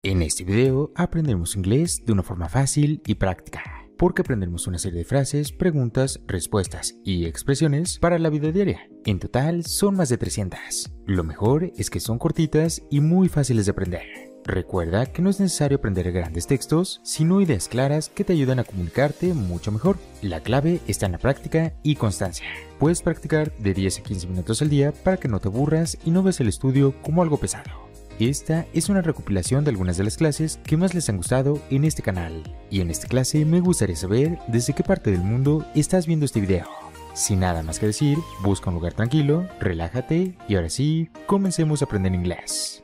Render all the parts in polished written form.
En este video aprenderemos inglés de una forma fácil y práctica, porque aprenderemos una serie de frases, preguntas, respuestas y expresiones para la vida diaria. En total son más de 300. Lo mejor es que son cortitas y muy fáciles de aprender. Recuerda que no es necesario aprender grandes textos, sino ideas claras que te ayudan a comunicarte mucho mejor. La clave está en la práctica y constancia. Puedes practicar de 10 a 15 minutos al día para que no te aburras y no veas el estudio como algo pesado. Esta es una recopilación de algunas de las clases que más les han gustado en este canal. Y en esta clase me gustaría saber desde qué parte del mundo estás viendo este video. Sin nada más que decir, busca un lugar tranquilo, relájate y ahora sí, comencemos a aprender inglés.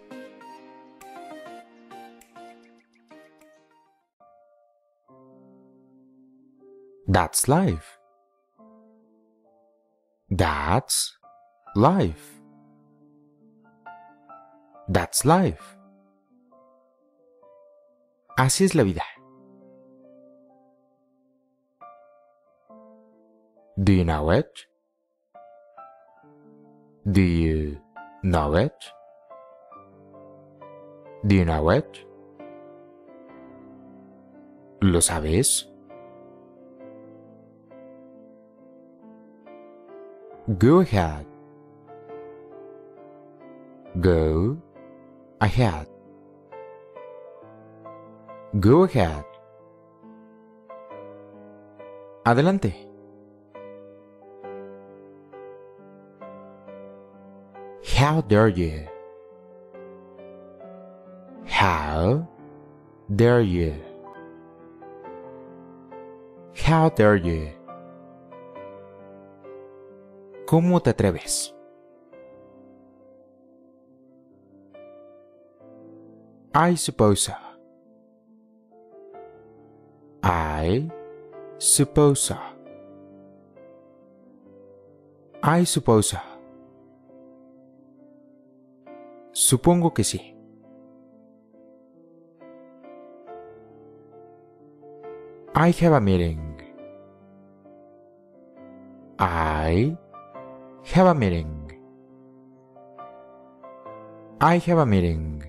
That's life. That's life. That's life. Así es la vida. Do you know it? Do you know it? Do you know it? ¿Lo sabes? Go ahead. Go ahead. Go ahead. Adelante. How dare you? How dare you? How dare you? ¿Cómo te atreves? I suppose so. I suppose so. I suppose so. Supongo que sí. I have a meeting. I have a meeting. I have a meeting.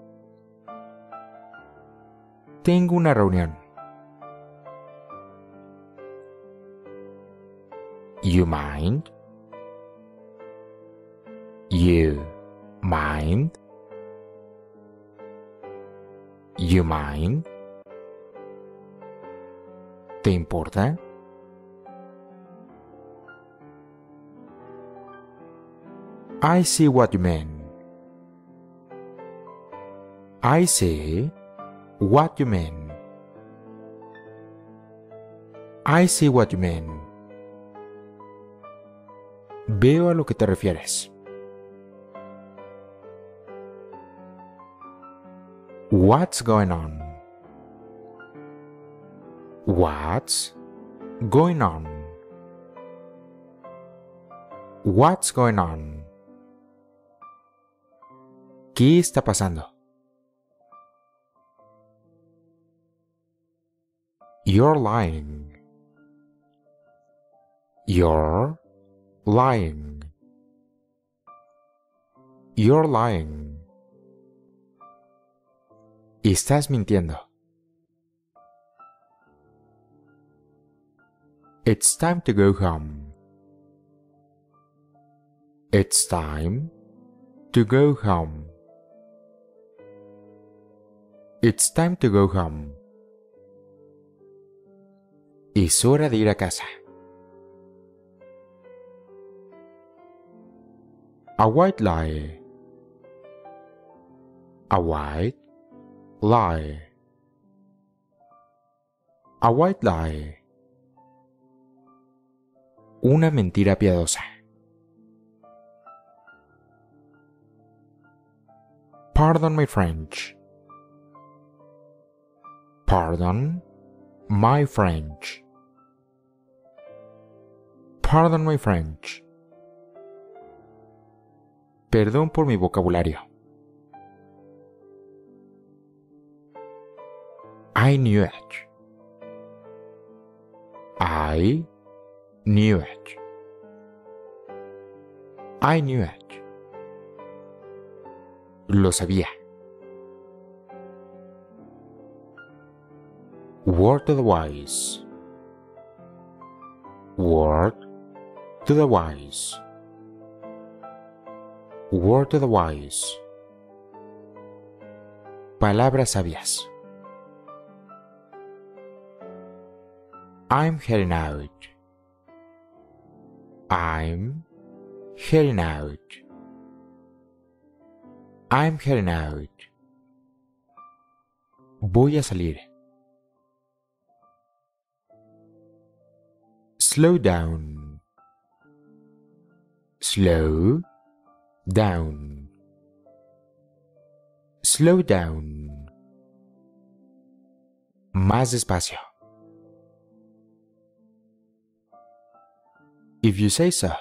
Tengo una reunión. You mind? You mind? You mind? ¿Te importa? I see what you mean. I see what you mean. I see what you mean. Veo a lo que te refieres. What's going on? What's going on? What's going on? ¿Qué está pasando? You're lying. You're lying. You're lying. Estás mintiendo. It's time to go home. It's time to go home. It's time to go home. Es hora de ir a casa. A white lie. A white lie. A white lie. Una mentira piadosa. Pardon my French. Pardon my French. Pardon my French. Perdón por mi vocabulario. I knew it. I knew it. I knew it. Lo sabía. Word to the wise. Word to the wise. Word to the wise. Palabras sabias. I'm heading out. I'm heading out. I'm heading out. Voy a salir. Slow down. Slow down. Slow down. Más despacio. If you say so.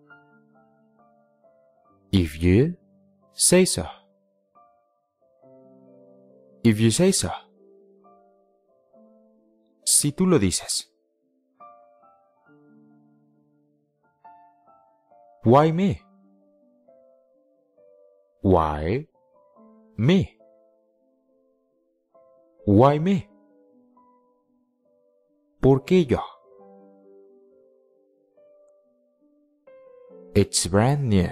If you say so. If you say so. Si tú lo dices. Why me? Why me? Why me? ¿Por qué yo? It's brand new.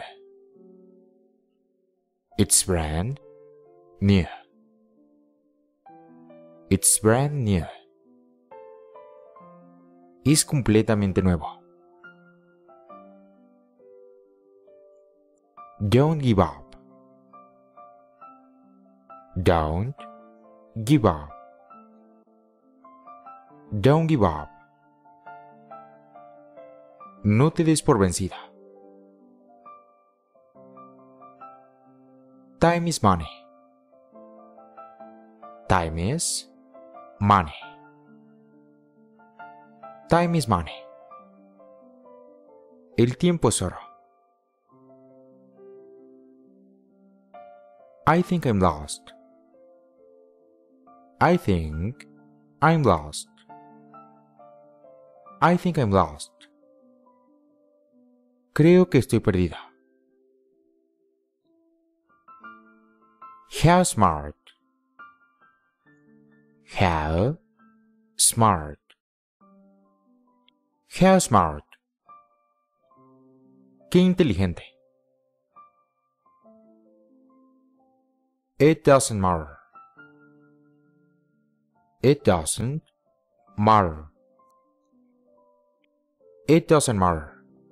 It's brand new. It's brand new. Es completamente nuevo. Don't give up. Don't give up. Don't give up. No te des por vencida. Time is money. Time is money. Time is money. El tiempo es oro. I think I'm lost. I think I'm lost. I think I'm lost. Creo que estoy perdida. How smart. How smart. How smart. Qué inteligente. It doesn't matter. It doesn't matter. It doesn't matter.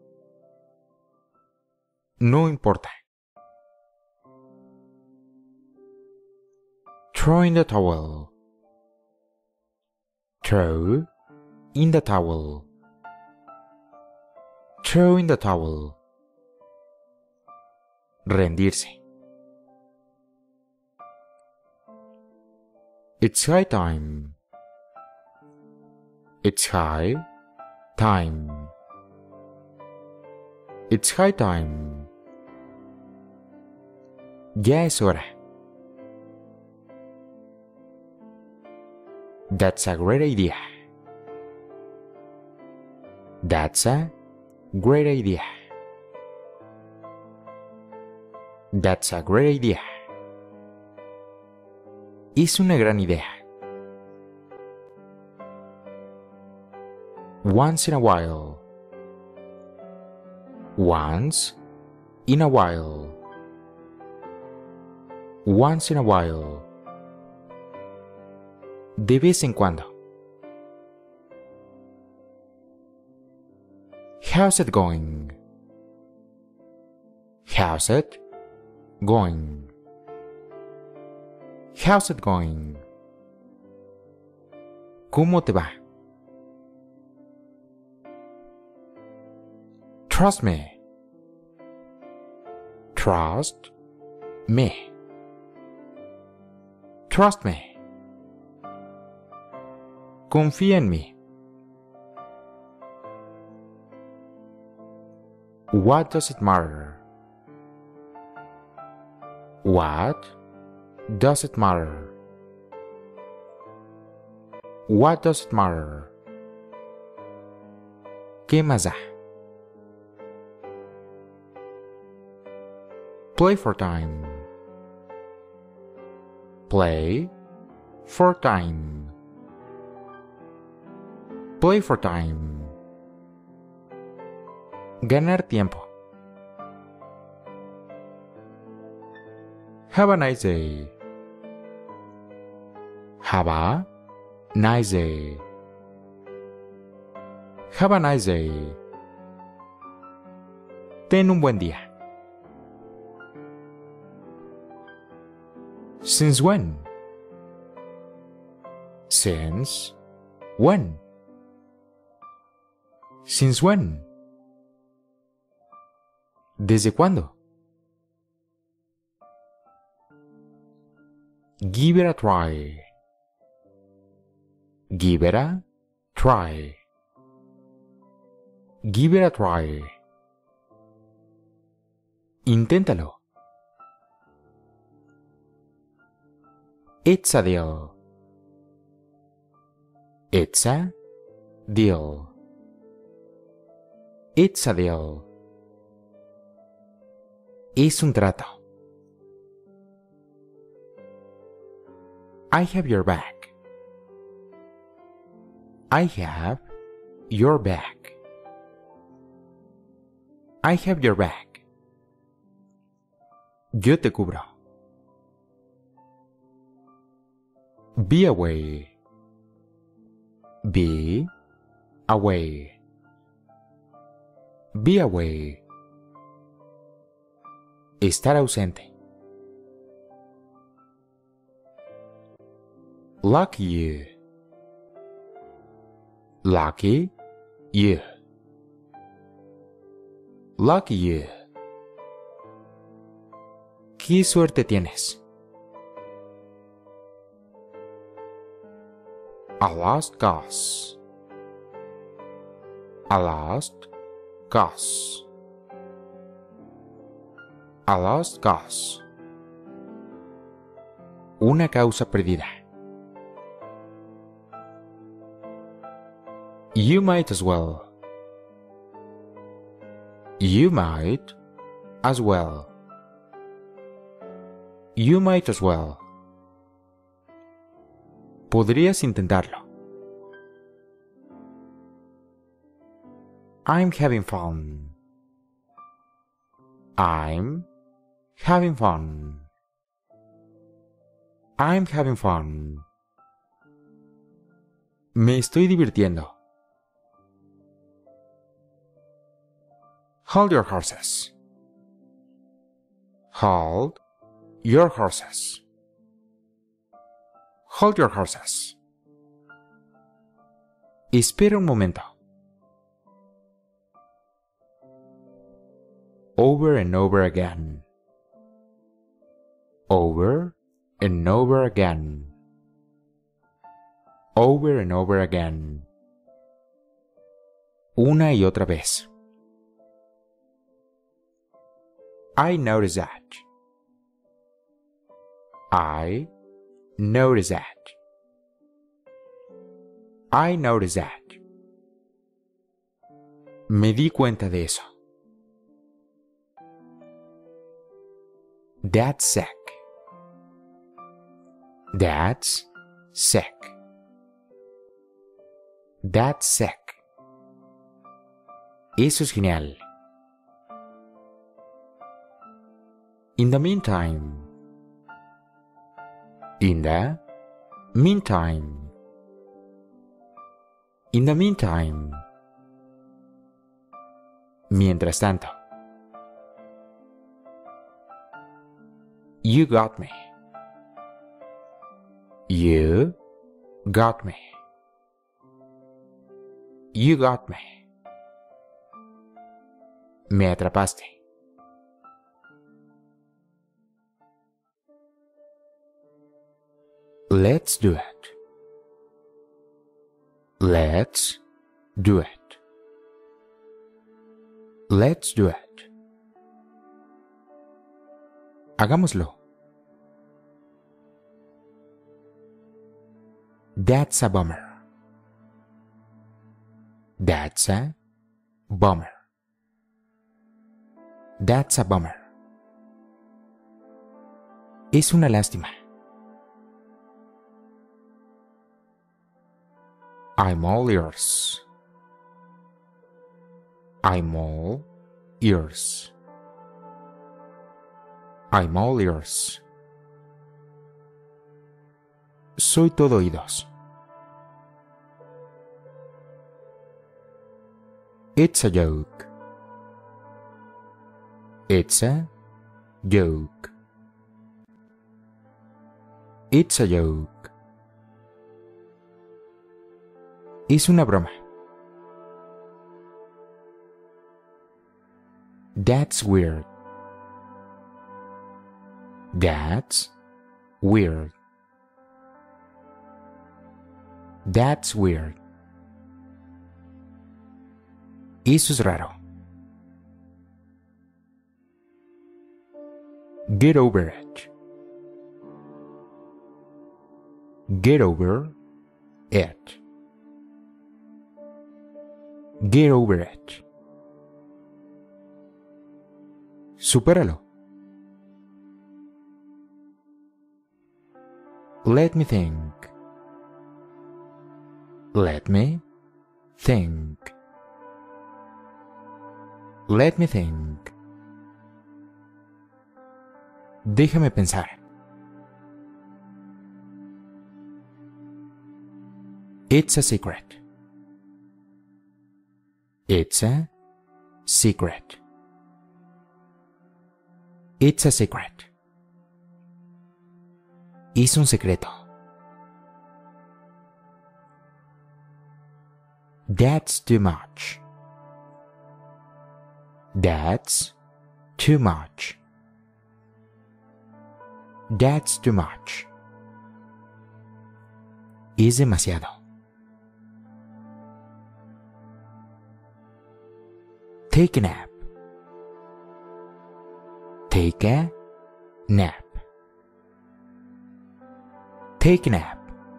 No importa. Throw in the towel. Throw in the towel. Throw in the towel. Rendirse. It's high time. It's high time. It's high time. Ya es hora. That's a great idea. That's a great idea. That's a great idea. Es una gran idea. Once in a while. Once in a while. Once in a while. De vez en cuando. How's it going? How's it going? How's it going? ¿Cómo te va? Trust me. Trust me. Trust me. Confía en mí. What does it matter? What does it matter? What does it matter? ¿Qué más da? Play for time. Play for time. Play for time. Ganar tiempo. Have a nice day. Have a nice day. Have a nice day. Ten un buen día. Since when? Since when? Since when? ¿Desde cuándo? Give it a try. Give it a try. Give it a try. Inténtalo. It's a deal. It's a deal. It's a deal. Es un trato. I have your back. I have your back. I have your back. Yo te cubro. Be away. Be away. Be away. Estar ausente. Lucky you. Lucky you. Lucky you. ¿Qué suerte tienes? A lost cause. A lost cause. A lost cause. Una causa perdida. You might as well. You might as well. You might as well. Podrías intentarlo. I'm having fun. I'm having fun. I'm having fun. Me estoy divirtiendo. Hold your horses. Hold your horses. Hold your horses. Espera un momento. Over and over again. Over and over again. Over and over again. Una y otra vez. I notice that. I notice that. I notice that. Me di cuenta de eso. That's sick. That's sick. That's sick. Eso es genial. In the meantime. In the meantime. In the meantime. Mientras tanto. You got me. You got me. You got me. Me atrapaste. Let's do it. Let's do it. Let's do it. Hagámoslo. That's a bummer. That's a bummer. That's a bummer. Es una lástima. I'm all ears. I'm all ears. I'm all ears. Soy todo oídos. It's a joke. It's a joke. It's a joke. Es una broma. That's weird. That's weird. That's weird. Eso es raro. Get over it. Get over it. Get over it. Supéralo. Let me think. Let me think. Let me think. Déjame pensar. It's a secret. It's a secret. It's a secret. Es un secreto. That's too much. That's too much. That's too much. Es demasiado. Take a nap. Take a nap. Take a nap.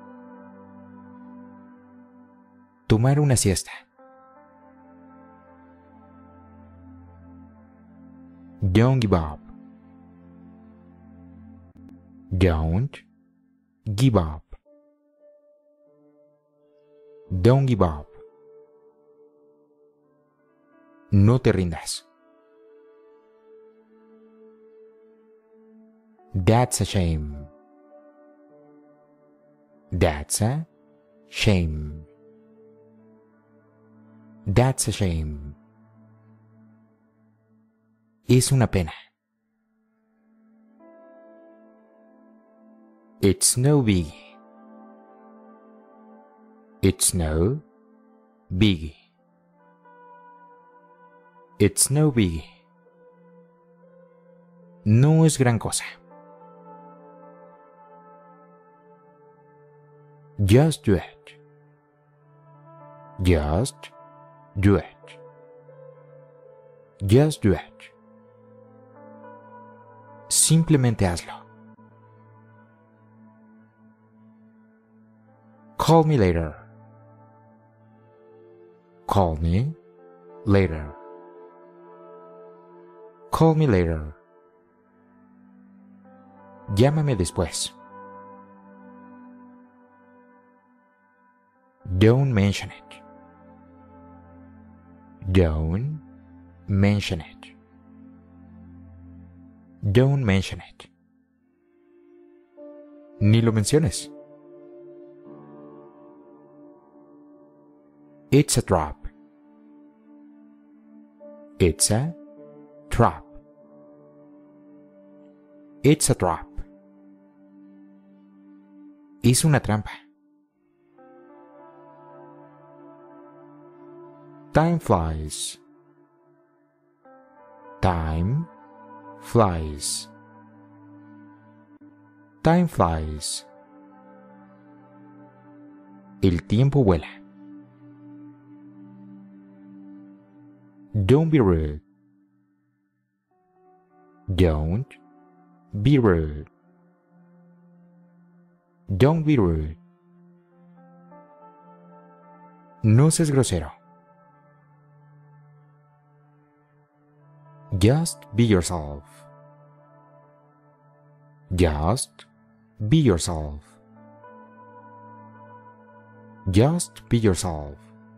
Tomar una siesta. Don't give up. Don't give up. Don't give up. No te rindas. That's a shame. That's a shame. That's a shame. Es una pena. It's no biggie. It's no biggie. It's no biggie. No es gran cosa. Just do it. Just do it. Just do it. Simplemente hazlo. Call me later. Call me later. Call me later. Llámame después. Don't mention it. Don't mention it. Don't mention it. Ni lo menciones. It's a trap. It's a trap. It's a trap. Es una trampa. Time flies. Time flies. Time flies. El tiempo vuela. Don't be rude. Don't be rude. Don't be rude. No seas grosero. Just be yourself. Just be yourself. Just be yourself.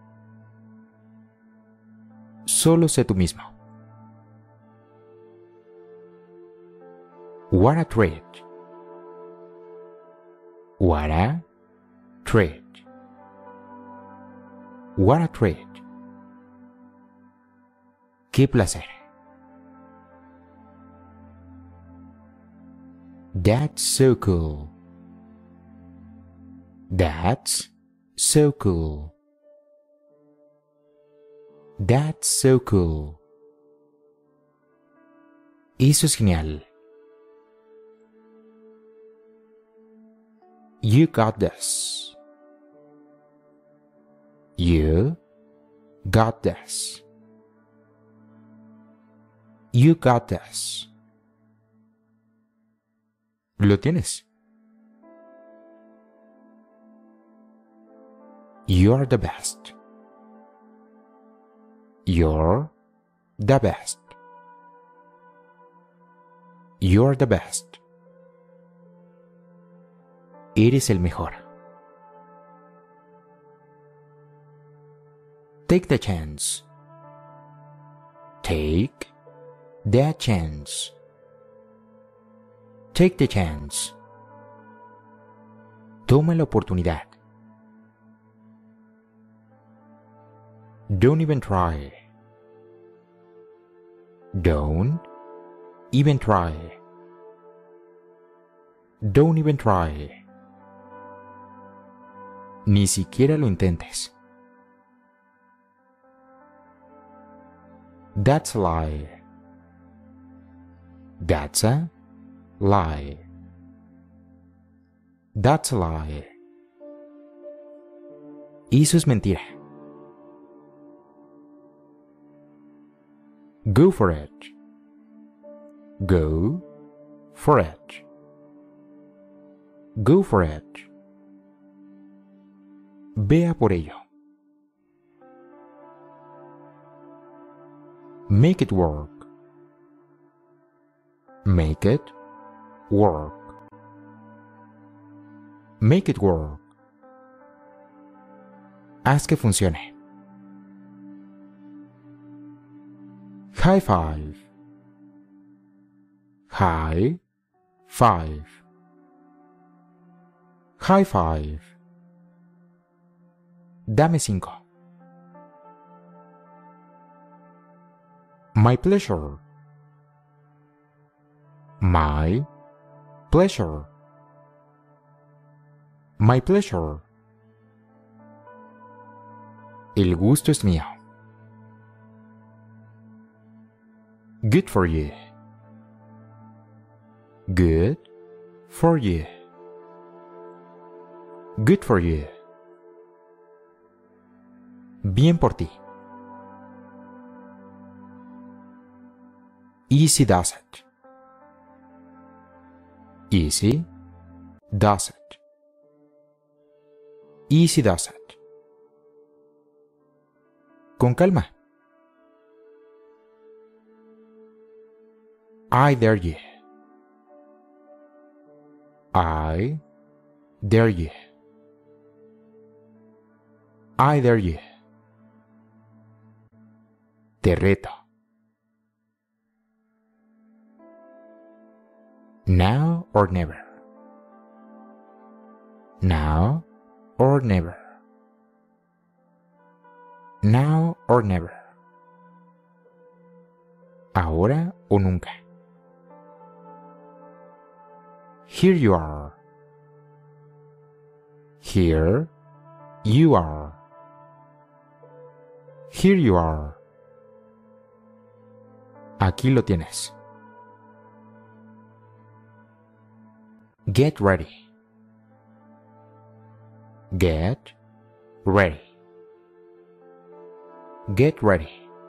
Solo sé tú mismo. What a treat. What a treat. What a treat. Qué placer. That's so cool. That's so cool. That's so cool. Eso es genial. You got this. You got this. You got this. Lo tienes. You're the best. You're the best. You're the best. Eres el mejor. Take the chance. Take the chance. Take the chance. Toma la oportunidad. Don't even try. Don't even try. Don't even try. Ni siquiera lo intentes. That's a lie. That's a lie. That's a lie. Eso es mentira. Go for it. Go for it. Go for it. Vea por ello. Make it work. Make it work. Make it work. Haz que funcione. High five. High five. High five. Dame 5. My pleasure. My pleasure. My pleasure. El gusto es mío. Good for you. Good for you. Good for you. Bien por ti. Easy does it. Easy does it. Easy does it. Con calma. I dare you. I dare you. I dare you. Te reto. Now or never. Now or never. Now or never. Ahora o nunca. Here you are. Here you are. Here you are. Aquí lo tienes. Get ready. Get ready. Get ready.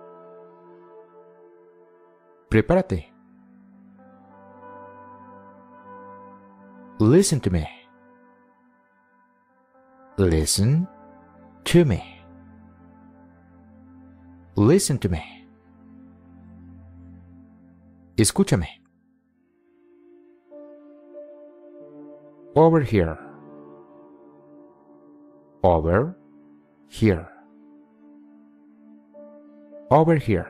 Prepárate. Listen to me. Listen to me. Listen to me. Escúchame. Over here. Over here. Over here.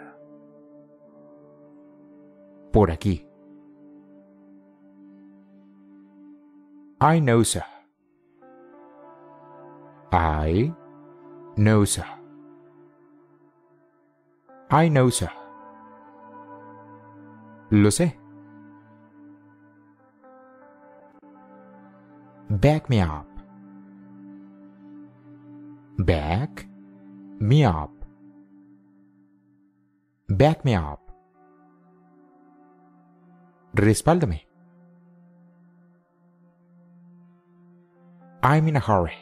Por aquí. I know so. I know so. I know so. Lo sé. Back me up. Back me up. Back me up. Respáldame. I'm in a hurry.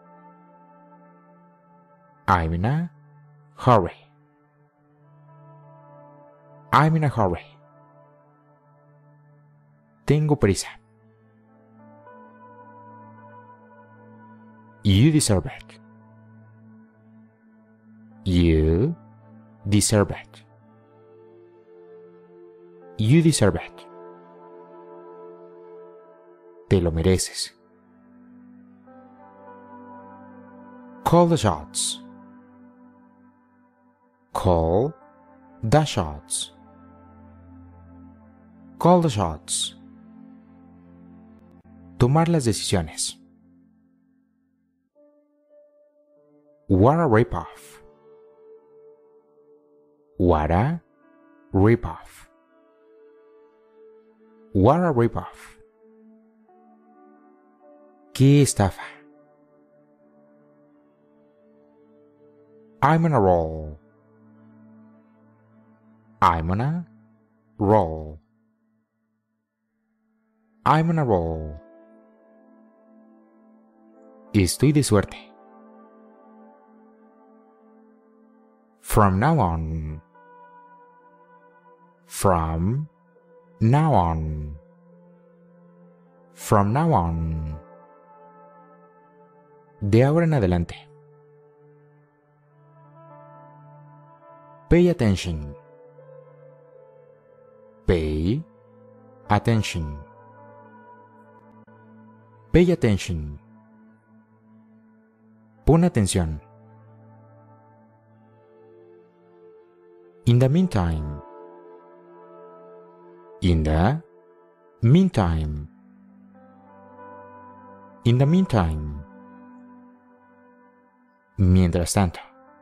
I'm in a hurry. I'm in a hurry. Tengo prisa. You deserve it. You deserve it. You deserve it. Te lo mereces. Call the shots. Call the shots. Call the shots. Tomar las decisiones. What a rip-off. What a rip-off. What a rip-off. ¡Qué estafa! I'm on a roll. I'm on a roll. I'm on a roll. Estoy de suerte. From now on. From now on. From now on. De ahora en adelante. Pay attention. Pay attention. Pay attention. Pon atención. In the meantime. In the meantime. In the meantime. Mientras tanto.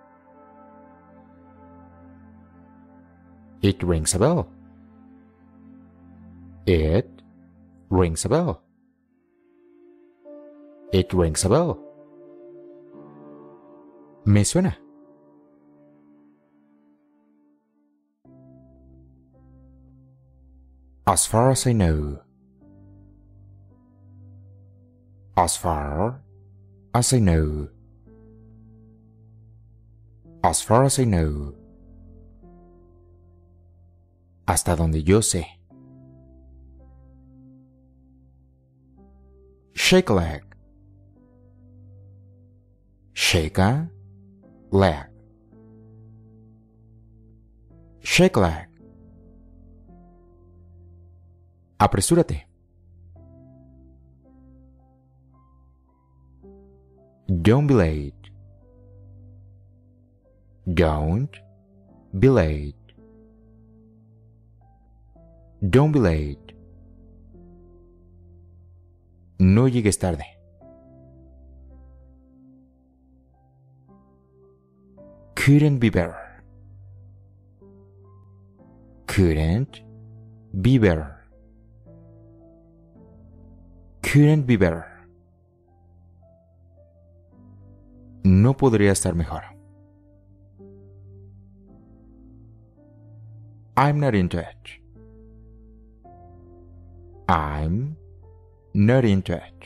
It rings a bell. It rings a bell. It rings a bell. Me suena. As far as I know. As far as I know. As far as I know. Hasta donde yo sé. Shake a leg. Shake a leg. Shake a leg. Apresúrate. Don't be late. Don't be late. Don't be late. No llegues tarde. Couldn't be better. Couldn't be better. Couldn't be better. No podría estar mejor. I'm not into it. I'm not into it.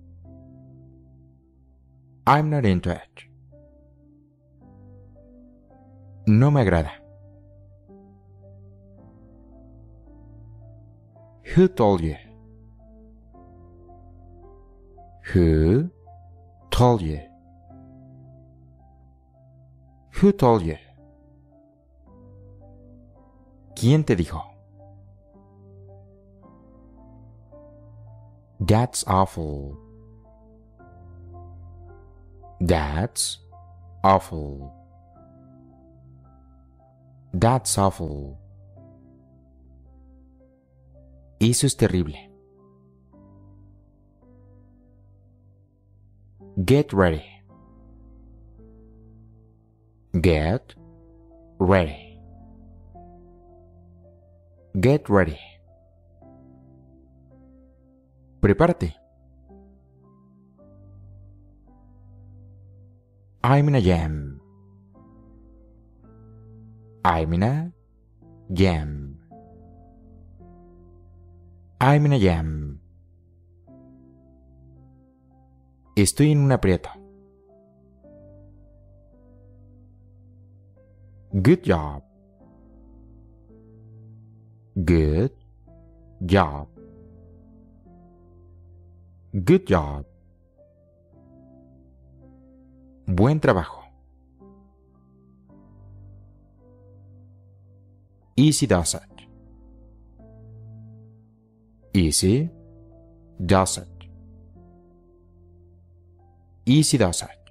I'm not into it. No me agrada. Who told you? Who told you? Who told you? ¿Quién te dijo? That's awful. That's awful. That's awful. Eso es terrible. Get ready. Get ready. Get ready. Prepárate. I'm in a jam. I'm in a jam. I'm in a jam. Estoy en un aprieto. Good job. Good job. Good job. Buen trabajo. Easy does it. Easy does it. Easy does it.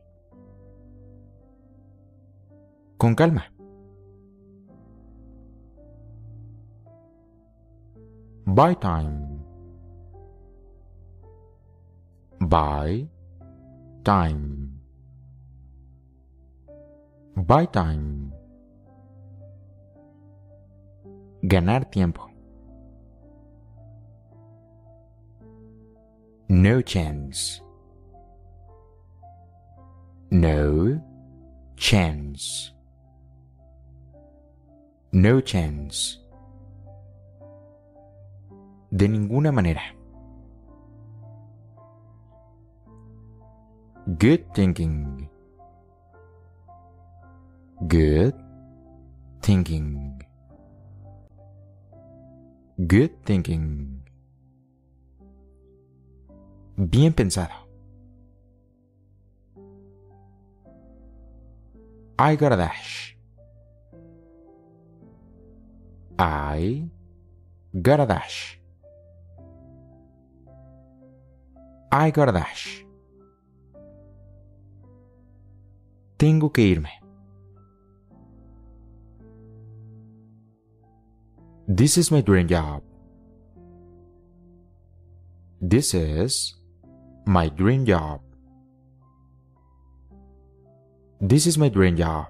Con calma. By time. By time. By time. Ganar tiempo. No chance. No chance. No chance. De ninguna manera. Good thinking. Good thinking. Good thinking. Bien pensado. I got a dash. I got a dash. I got a dash. Tengo que irme. This is my dream job. This is my dream job. This is my dream job.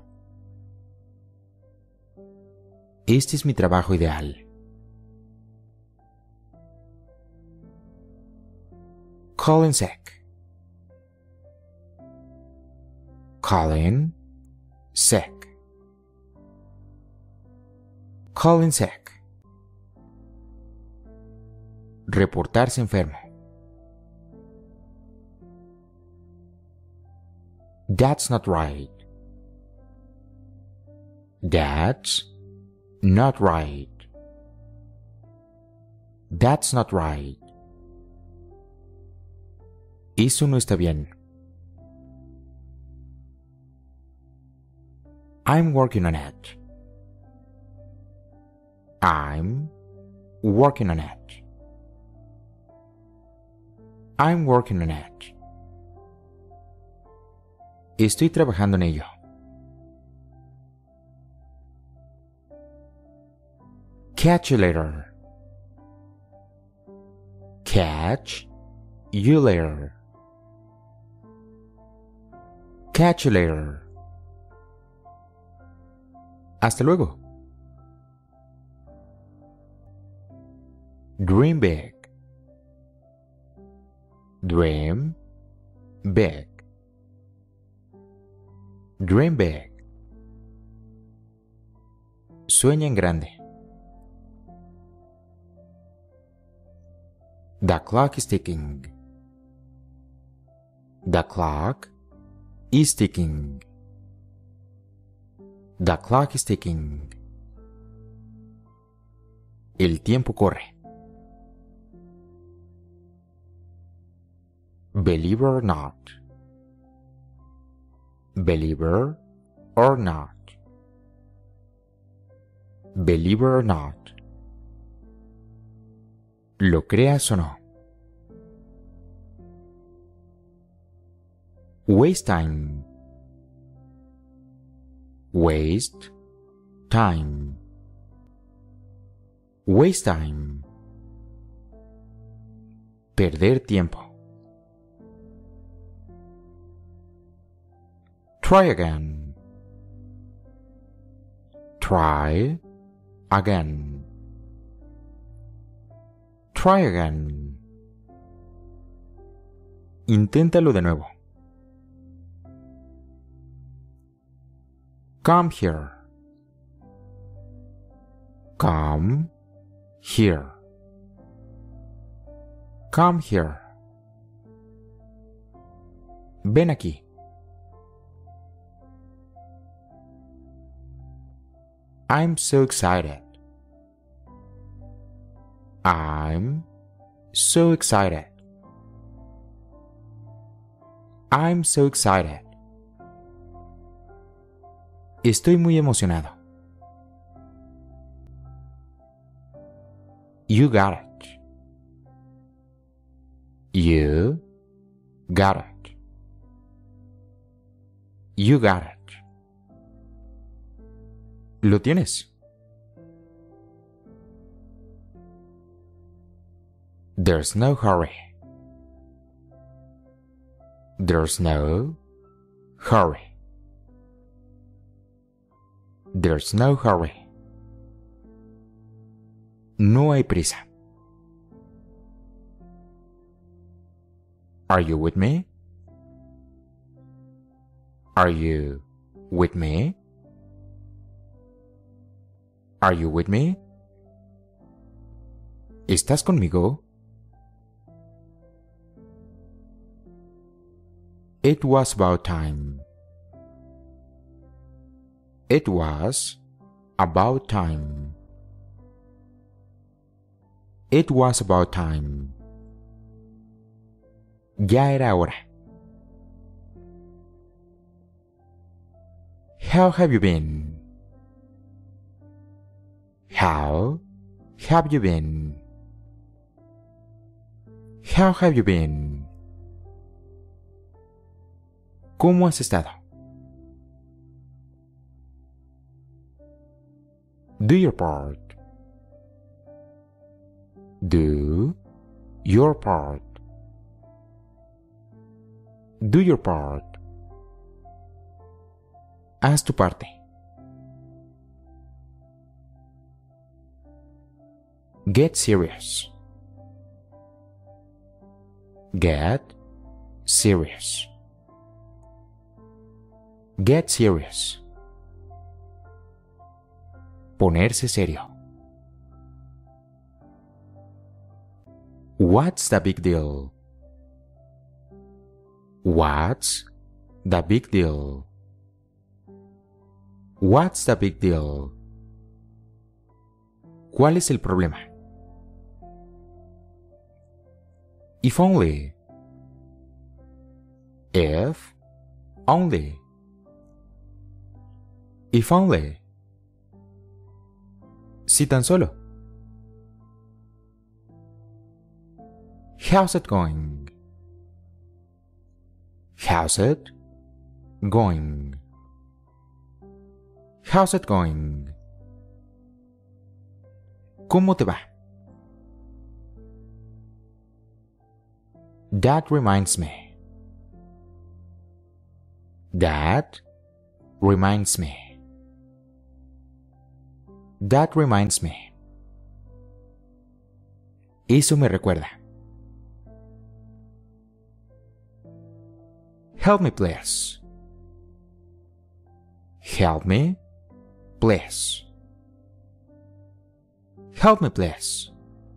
Este es mi trabajo ideal. Calling sick. Calling sick. Calling sick. Reportarse enfermo. That's not right. That's not right. That's not right. Eso no está bien. I'm working on it. I'm working on it. I'm working on it. Estoy trabajando en ello. Catch you later. Catch you later. Catch you later. Hasta luego. Dream big. Dream big. Dream big. Sueña en grande. The clock is ticking. The clock is ticking. The clock is ticking. El tiempo corre. Believe it or not. Believe it or not. Believe it or not. Lo creas o no. Waste time. Waste time. Waste time. Perder tiempo. Try again. Try again. Try again. Inténtalo de nuevo. Come here. Come here. Come here. Ven aquí. I'm so excited. I'm so excited. I'm so excited. Estoy muy emocionado. You got it. You got it. You got it. ¿Lo tienes? There's no hurry. There's no hurry. There's no hurry. No hay prisa. Are you with me? Are you with me? Are you with me? ¿Estás conmigo? It was about time. It was about time. It was about time. Ya era hora. How have you been? How have you been? How have you been? ¿Cómo has estado? Do your part. Do your part. Do your part. Haz tu parte. Get serious. Get serious. Get serious. Ponerse serio. What's the big deal? What's the big deal? What's the big deal? ¿Cuál es el problema? If only. If only. If only. Si tan solo. How's it going? How's it going? How's it going? ¿Cómo te va? That reminds me. That reminds me. That reminds me. Eso me recuerda. Help me, please. Help me, please. Help me, please.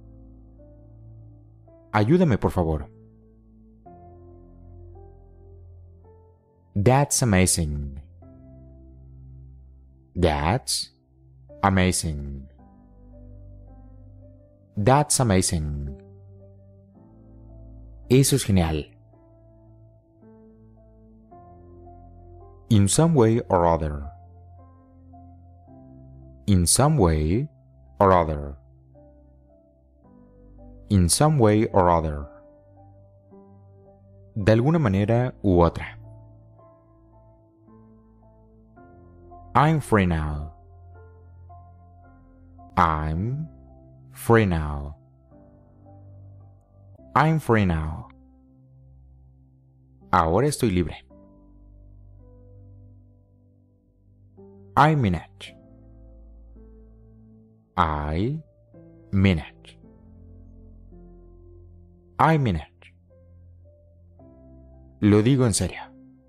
Ayúdame, por favor. That's amazing. That's amazing. That's amazing. Eso es genial. In some way or other. In some way or other. In some way or other. De alguna manera u otra. I'm free now. I'm free now. I'm free now. Ahora estoy libre. I mean it. I mean it. I mean it. Lo digo en serio.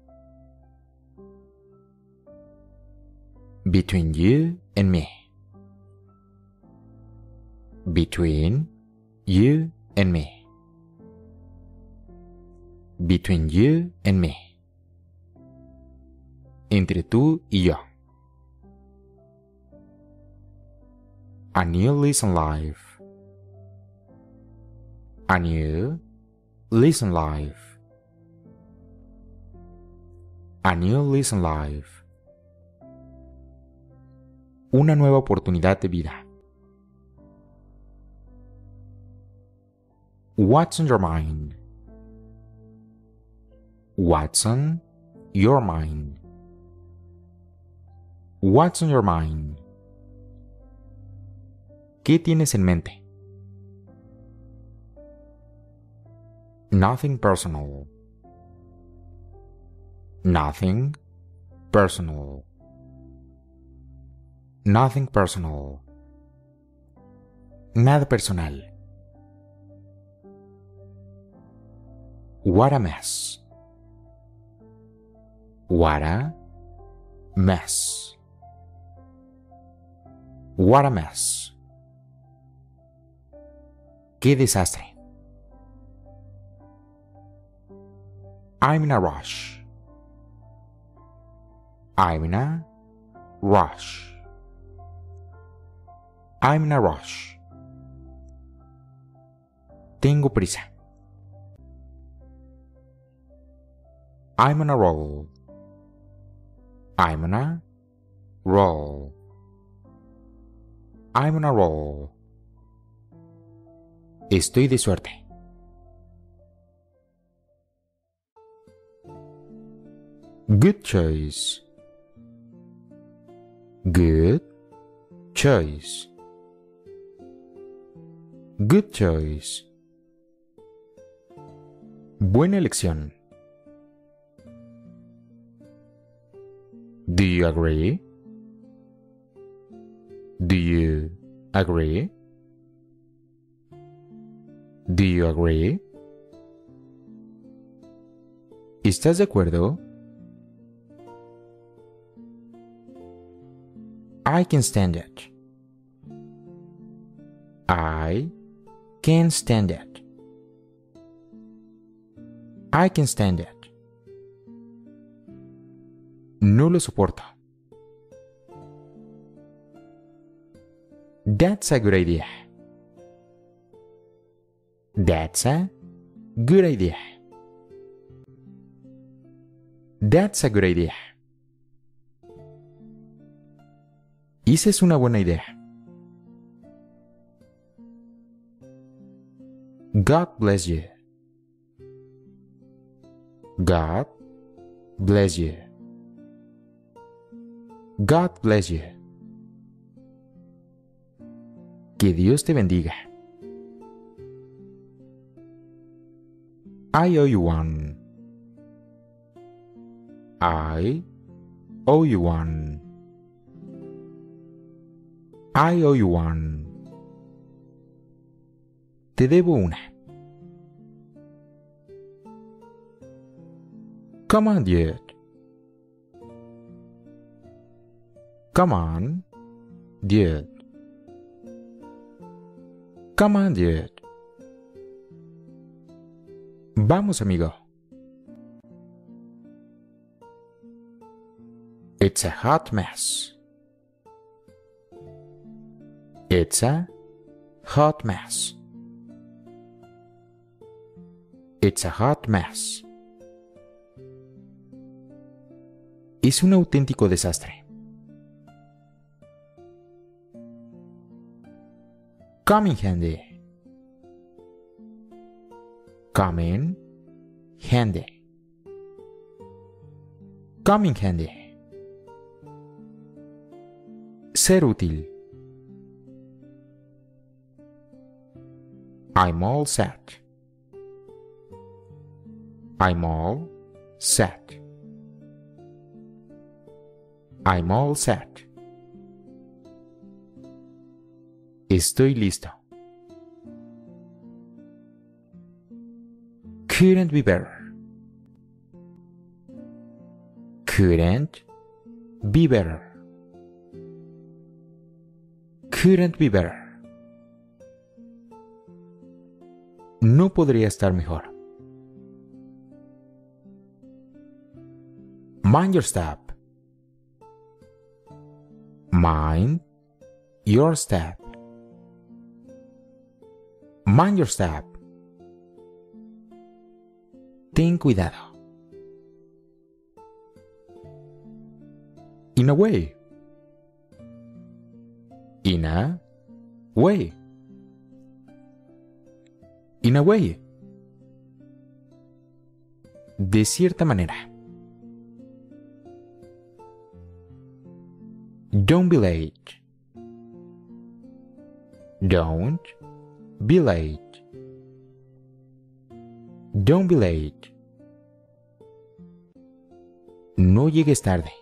Between you and me. Between you and me. Between you and me. Entre tú y yo. A new lease on life. A new lease on life. A new lease on life. Una nueva oportunidad de vida. What's on your mind? What's on your mind? What's on your mind? ¿Qué tienes en mente? Nothing personal. Nothing personal. Nothing personal. Nada personal. What a mess. What a mess. What a mess. ¡Qué desastre! I'm in a rush. I'm in a rush. I'm in a rush. Tengo prisa. I'm on a roll. I'm on a roll. I'm on a roll. Estoy de suerte. Good choice. Good choice. Good choice. Buena elección. Do you agree? Do you agree? Do you agree? ¿Estás de acuerdo? I can stand it. I can stand it. I can stand it. No lo soporto. That's a good idea. That's a good idea. That's a good idea. Esa es una buena idea. God bless you. God bless you. God bless you. Que Dios te bendiga. I owe you one. I owe you one. I owe you one. Te debo una. Come on, dude. Come on, dude. Come on, dude. Vamos, amigo. It's a hot mess. It's a hot mess. It's a hot mess. Es un auténtico desastre. Come in handy. Come in handy. Come in handy. Ser útil. I'm all set. I'm all set. I'm all set. Estoy listo. Couldn't be better. Couldn't be better. Couldn't be better. No podría estar mejor. Mind your step. Mind your step. Mind your step. Ten cuidado. In a way. In a way. In a way. De cierta manera. Don't be late. Don't be late. Don't be late. No llegues tarde.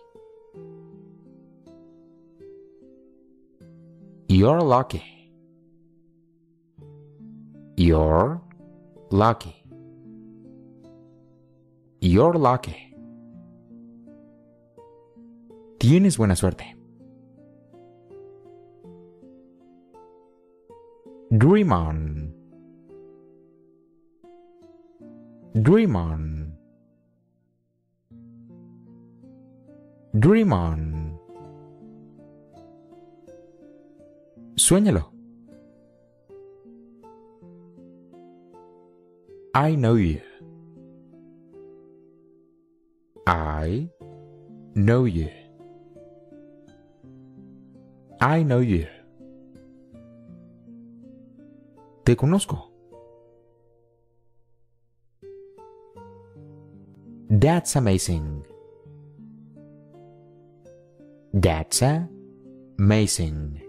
You're lucky. You're lucky. You're lucky. Tienes buena suerte. Dream on. Dream on. Dream on. Suéñalo. I know you. I know you. I know you. Te conozco. That's amazing. That's amazing.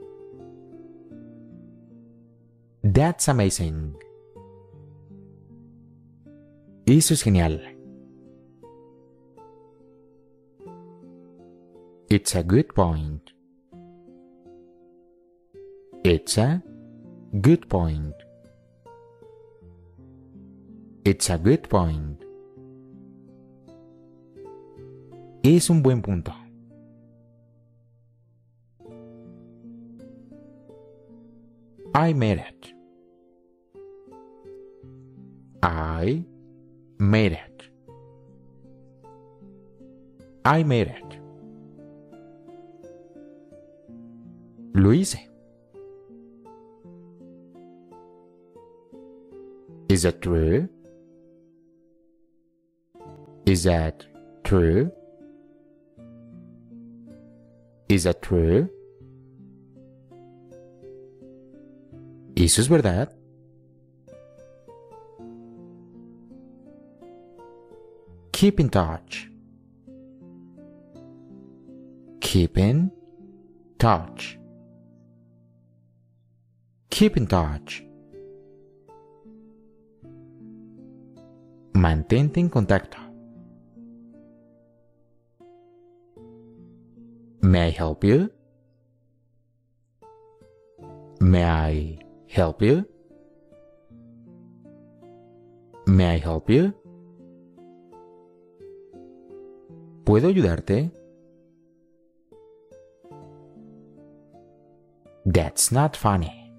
That's amazing. Eso es genial. It's a good point. It's a good point. It's a good point. Es un buen punto. I made it. I made it. I made it. Lo hice. Is that true? Is that true? Is that true? ¿Eso es verdad? Keep in touch. Keep in touch. Keep in touch. Mantente en contacto. May I help you? May I help you? May I help you? ¿Puedo ayudarte? That's not funny.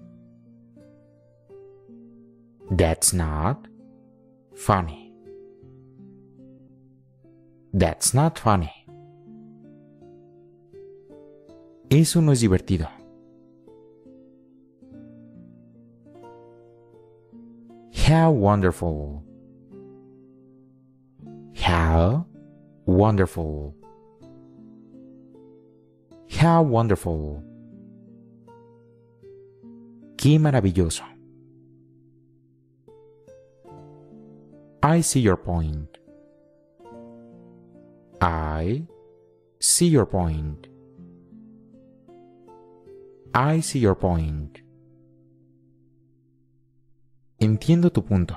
That's not funny. That's not funny. Eso no es divertido. How wonderful. How wonderful. How wonderful. Qué maravilloso. I see your point. I see your point. I see your point. Entiendo tu punto.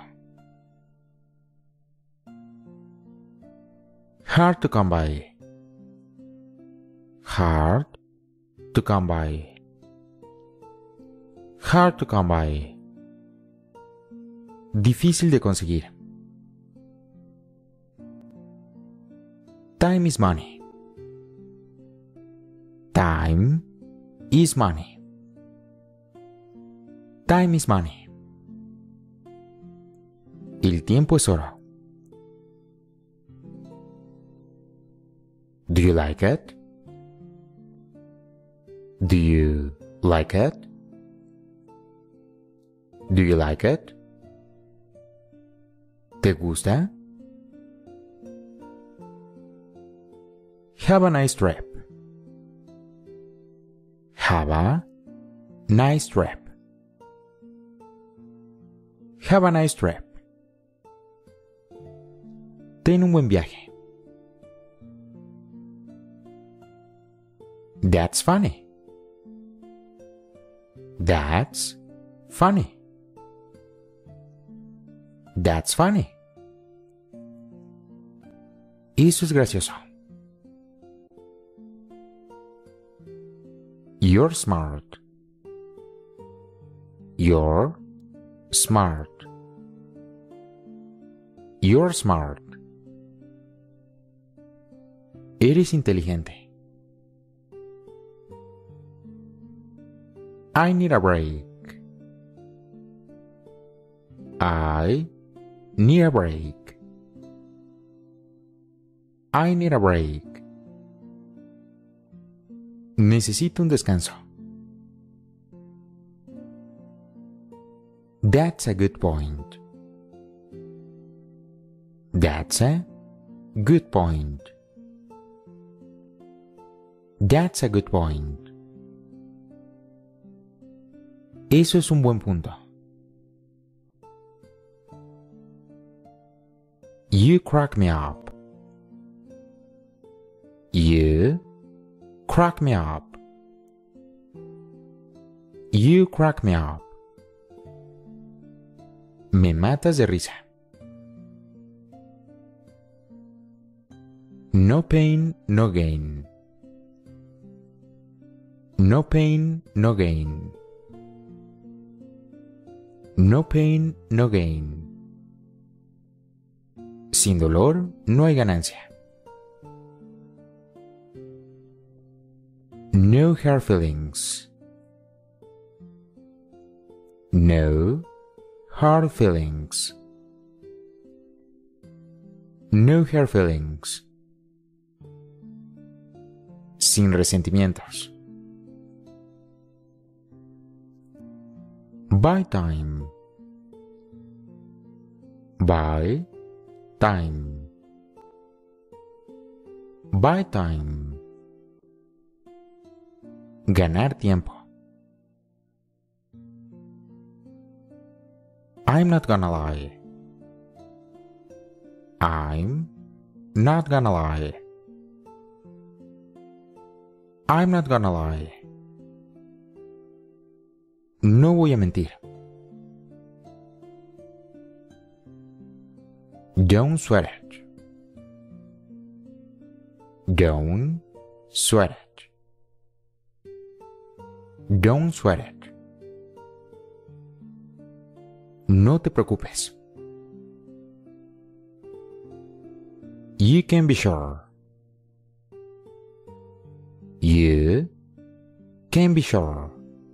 Hard to come by. Hard to come by. Hard to come by. Difícil de conseguir. Time is money. Time is money. Time is money. El tiempo es oro. Do you like it? Do you like it? Do you like it? ¿Te gusta? Have a nice trip. Have a nice trip. Have a nice trip. Ten un buen viaje. That's funny. That's funny. That's funny. Eso es gracioso. You're smart. You're smart. You're smart. Eres inteligente. I need a break. I need a break. I need a break. Necesito un descanso. That's a good point. That's a good point. That's a good point. Eso es un buen punto. You crack me up. You crack me up. You crack me up. Me matas de risa. No pain, no gain. No pain, no gain. No pain, no gain. Sin dolor, no hay ganancia. No hard feelings. No hard feelings. No hard feelings. Sin resentimientos. Buy time. Buy time. Buy time. Ganar tiempo. I'm not gonna lie. I'm not gonna lie. I'm not gonna lie. No voy a mentir. Don't sweat it. Don't sweat it. Don't sweat it. No te preocupes. You can be sure. You can be sure.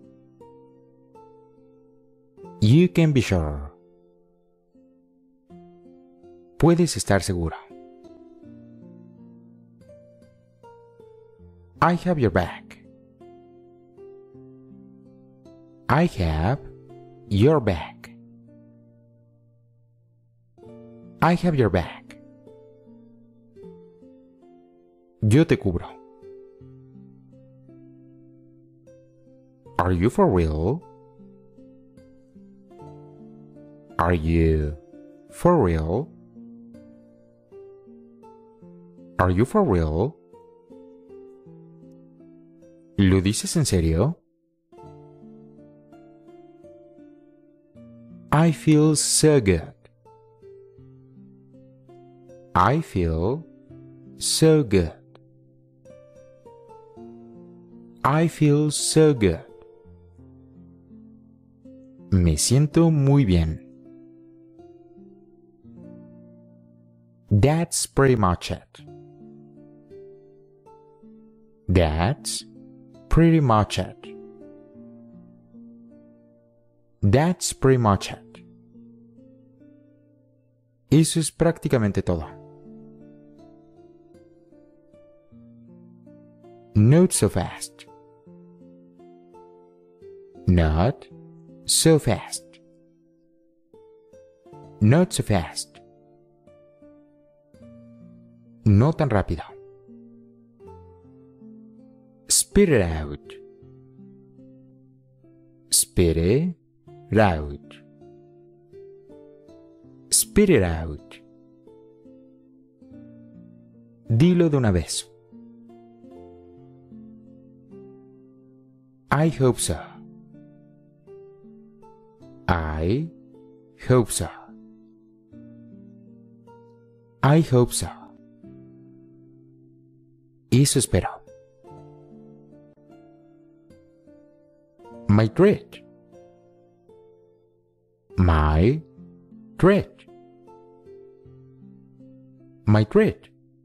You can be sure. Puedes estar seguro. I have your back. I have your back. I have your back. Yo te cubro. Are you for real? Are you for real? Are you for real? ¿Lo dices en serio? I feel so good. I feel so good. I feel so good. Me siento muy bien. That's pretty much it. That's pretty much it. That's pretty much it. Eso es prácticamente todo. Not so fast. Not so fast. Not so fast. No tan rápido. Spit it out. Spit it out. Spit it out. Dilo de una vez. I hope so. I hope so. I hope so. Eso espero. My treat. My treat. My treat.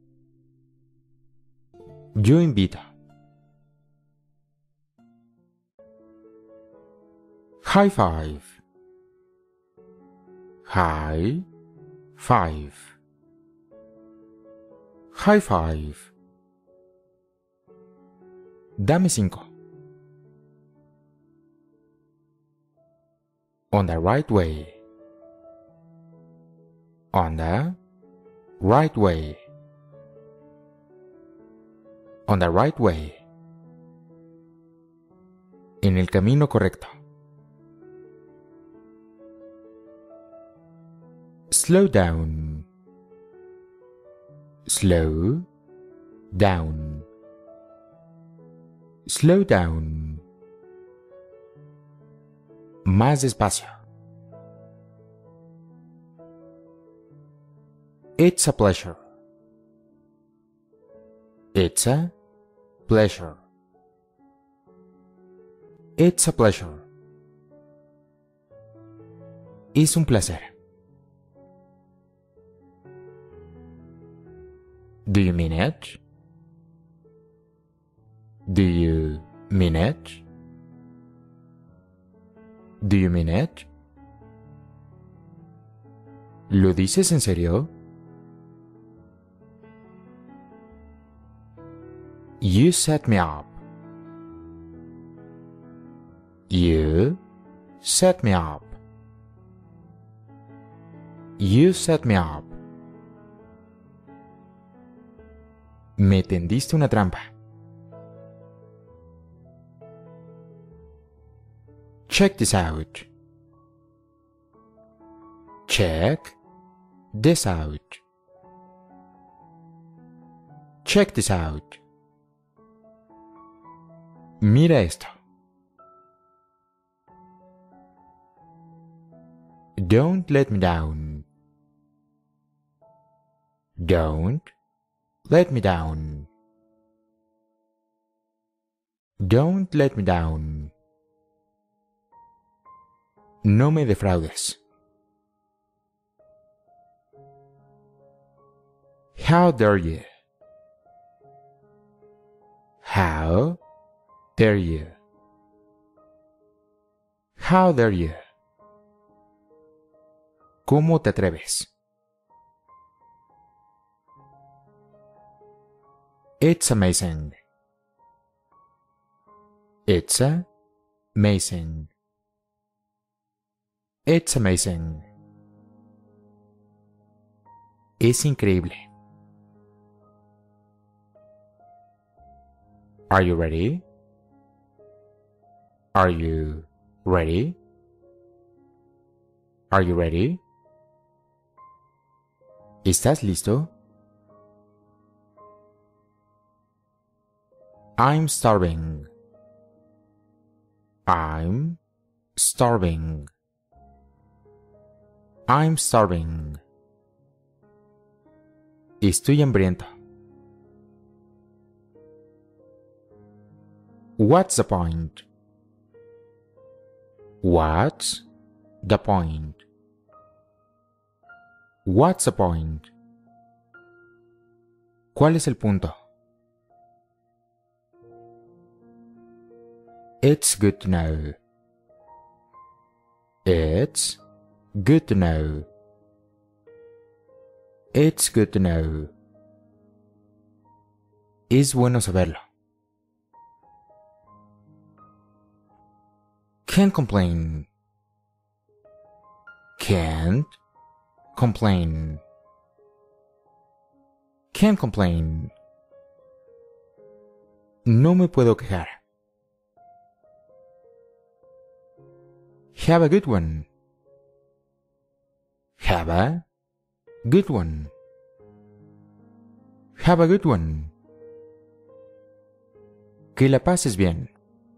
Yo invito. High five. High five. High five. Dame 5. On the right way. On the right way. On the right way. En el camino correcto. Slow down. Slow down. Slow down. Más despacio. It's a pleasure. It's a pleasure. It's a pleasure. Es un placer. Do you mean it? Do you mean it? Do you mean it? ¿Lo dices en serio? You set me up. You set me up. You set me up. Me tendiste una trampa. Check this out. Check this out. Check this out. Mira esto. Don't let me down. Don't let me down. Don't let me down. No me defraudes. How dare you? How dare you? How dare you? ¿Cómo te atreves? It's amazing. It's amazing. It's amazing. Es increíble. Are you ready? Are you ready? Are you ready? ¿Estás listo? I'm starving. I'm starving. I'm starving. Estoy hambriento. What's the point? What's the point? What's the point? ¿Cuál es el punto? It's good to know. It's good to know. It's good to know. Es bueno saberlo. Can't complain. Can't complain. Can't complain. No me puedo quejar. Have a good one. Have a good one. Have a good one. Que la pases bien.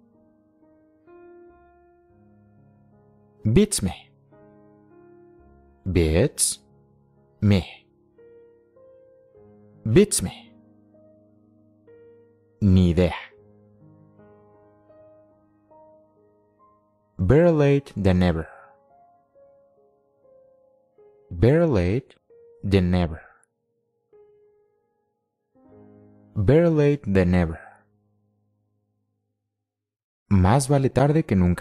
Beats me. Beats me. Beats me. Ni idea. Better late than never. Better late than never. Better late than never. Más vale tarde que nunca.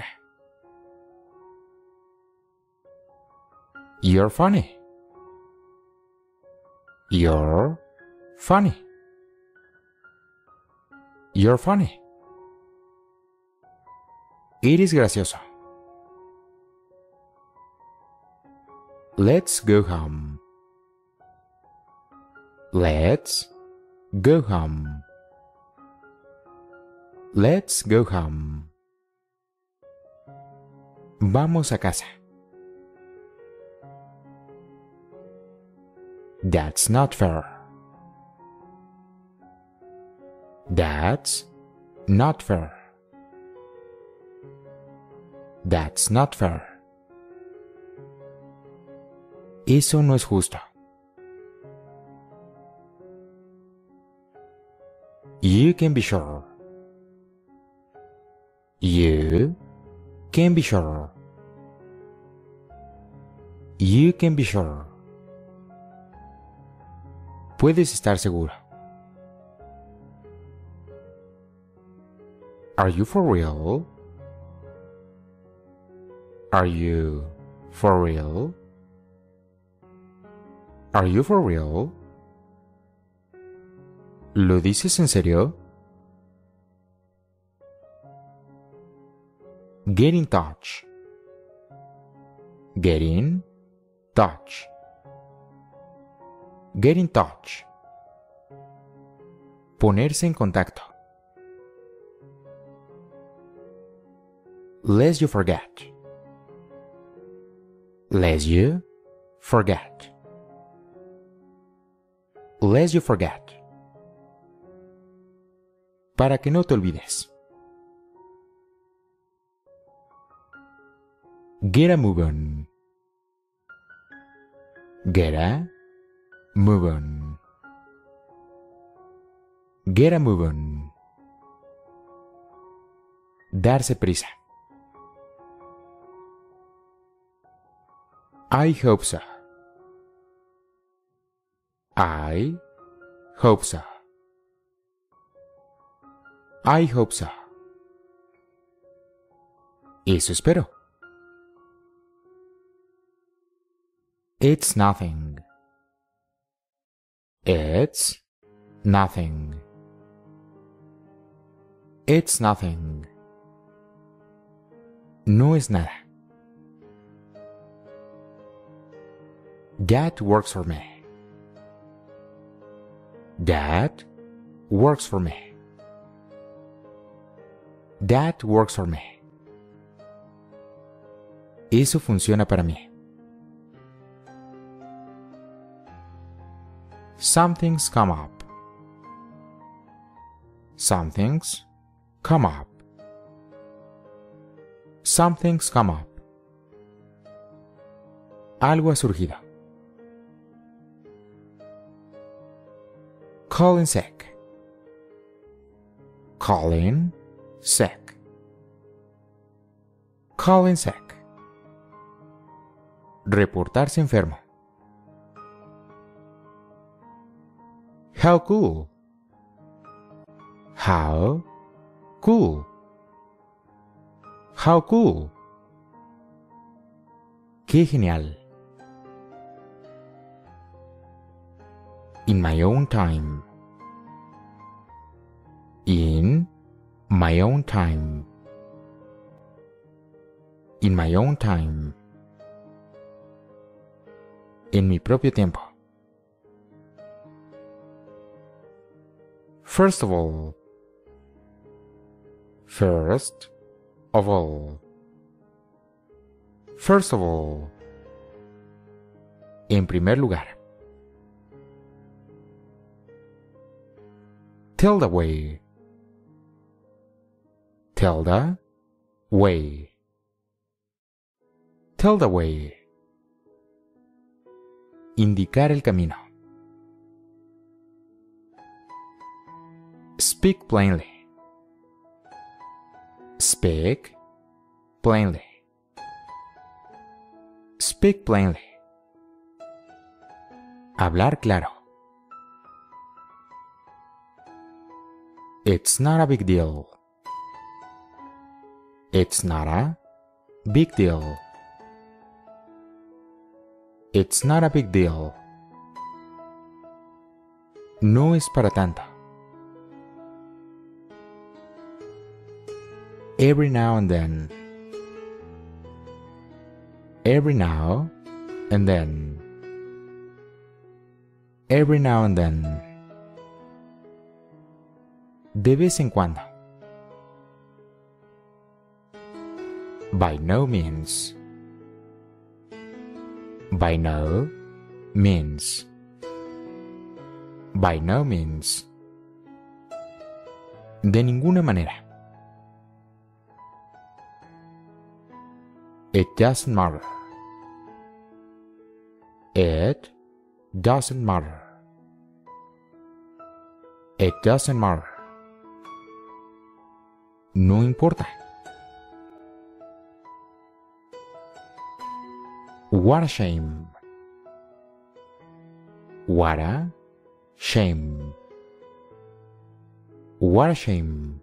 You're funny. You're funny. You're funny. Eres gracioso. Let's go home. Let's go home. Let's go home. Vamos a casa. That's not fair. That's not fair. That's not fair. Eso no es justo. You can be sure. You can be sure. You can be sure. Puedes estar seguro. Are you for real? Are you for real? Are you for real? ¿Lo dices en serio? Get in touch. Get in touch. Get in touch. Ponerse en contacto. Lest you forget. Lest you forget. Lest you forget. Para que no te olvides. Get a move on. Get a move on. Get a move on. Darse prisa. I hope so. I hope so. I hope so. Eso espero. It's nothing. It's nothing. It's nothing. No es nada. That works for me. That works for me. That works for me. Eso funciona para mí. Something's come up. Something's come up. Something's come up. Algo ha surgido. Call in sick. Call in sick. Call in sick. Reportarse enfermo. How cool. How cool. How cool. Qué genial. In my own time. In my own time. In my own time. En mi propio tiempo. First of all. First of all. First of all. En primer lugar. Tell the way. Tell the way. Tell the way. Indicar el camino. Speak plainly. Speak plainly. Speak plainly. Hablar claro. It's not a big deal. It's not a big deal. It's not a big deal. No es para tanto. Every now and then. Every now and then. Every now and then. De vez en cuando. By no means. By no means. By no means. De ninguna manera. It doesn't matter. It doesn't matter. It doesn't matter. No importa. What a shame. What a shame. What a shame.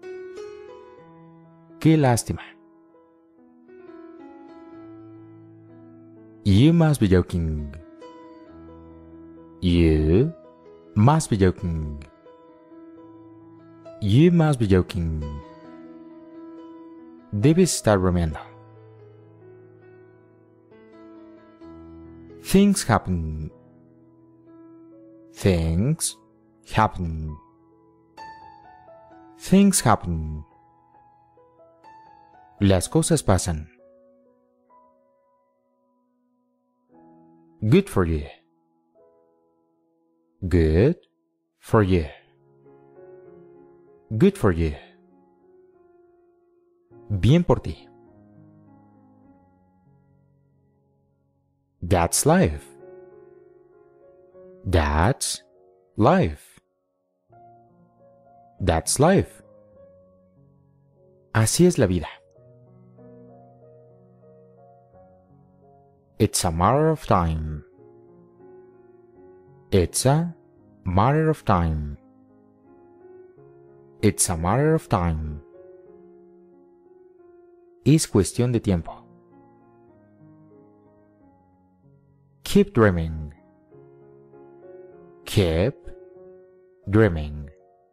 Qué lástima. You must be joking. You must be joking. You must be joking. Debes estar bromeando. Things happen. Things happen. Things happen. Las cosas pasan. Good for you. Good for you. Good for you. Bien por ti. That's life. That's life. That's life. Así es la vida. It's a matter of time. It's a matter of time. It's a matter of time. Es cuestión de tiempo. Keep dreaming. Keep dreaming.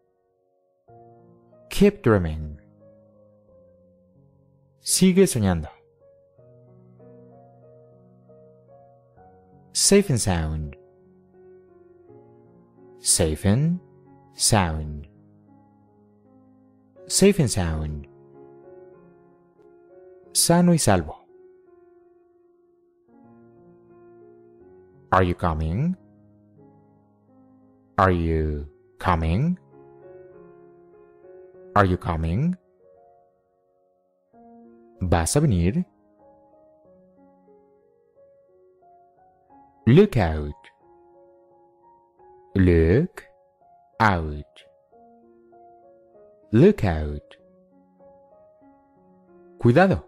Keep dreaming. Sigue soñando. Safe and sound. Safe and sound. Safe and sound. Sano y salvo. Are you coming? Are you coming? Are you coming? ¿Vas a venir? Look out. Look out. Look out. Cuidado.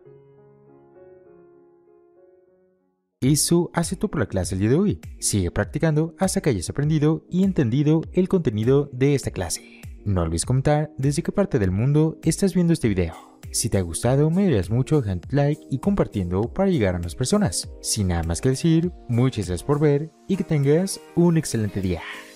Eso hace todo por la clase el día de hoy. Sigue practicando hasta que hayas aprendido y entendido el contenido de esta clase. No olvides comentar desde qué parte del mundo estás viendo este video. Si te ha gustado, me ayudas mucho dejando tu like y compartiendo para llegar a más personas. Sin nada más que decir, muchas gracias por ver y que tengas un excelente día.